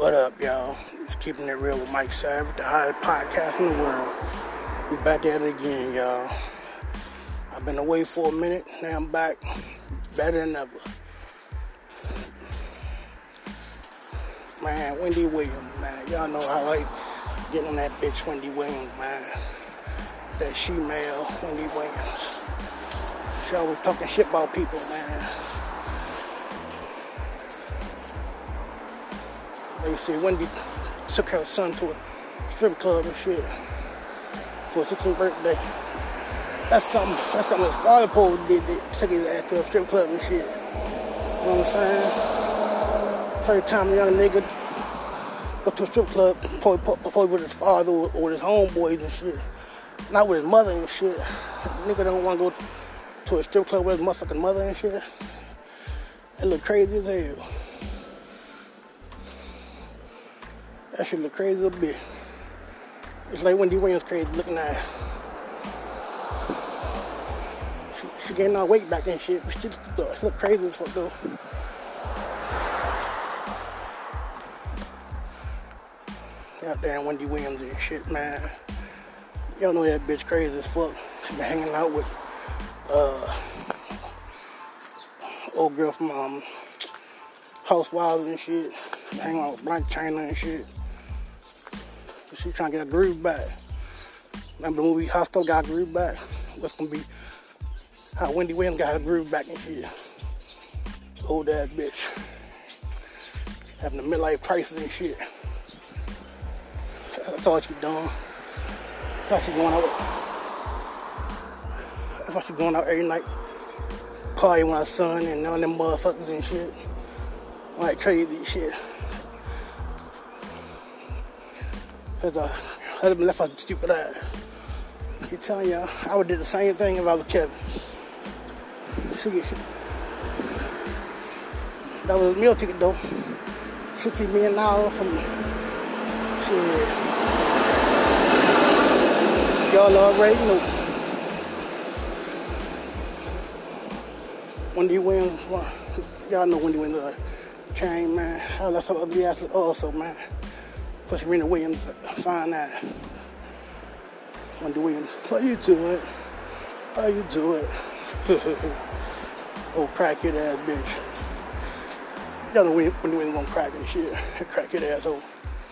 What up, y'all? Just keeping it real with Mike Savage, the hottest podcast in the world. We back at it again, y'all. I've been away for a minute, now I'm back, better than ever. Man, Wendy Williams, man. Y'all know how I like getting on that bitch Wendy Williams, man. That she-male Wendy Williams. She always talking shit about people, man. They say Wendy took her son to a strip club and shit for his 16th birthday. That's something his father probably did. They took his ass to a strip club and shit. You know what I'm saying? First time a young nigga go to a strip club, probably with his father or with his homeboys and shit. Not with his mother and shit. Nigga don't want to go to a strip club with his motherfucking mother and shit. It look crazy as hell. That shit look crazy a bit. It's like Wendy Williams crazy looking at her. She gained all weight back and shit, but she look crazy as fuck though. Goddamn Wendy Williams and shit, man. Y'all know that bitch crazy as fuck. She been hanging out with old girl from Housewives and shit. Hanging out with Black China and shit. She trying to get her groove back. Remember the movie Hostel got her groove back? What's gonna be how Wendy Williams got her groove back and shit. Old ass bitch. Having a midlife crisis and shit. That's all she doing. That's why she going out. That's why she going out every night. Party with her son and all them motherfuckers and shit. Like crazy shit. Cause her husband left her stupid ass. I keep telling y'all, I would do the same thing if I was Kevin. That was a meal ticket though. $60 million from shit. Y'all already know. Wendy Williams, y'all know Wendy Williams chain, man. I left her ugly ass also, man. Plus Serena Williams, fine that. Wendy Williams. So you do it. How you do it? Old crackhead ass bitch. Y'all know Wendy Williams gonna crack and shit. Crackhead asshole.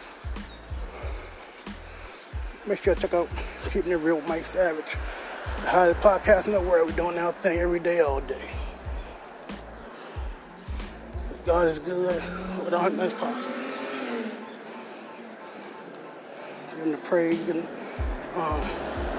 Make sure to check out Keeping It Real with Mike Savage. The hottest podcast in the world. We're doing our thing every day, all day. God is good. Without him, that's possible. You can pray, you can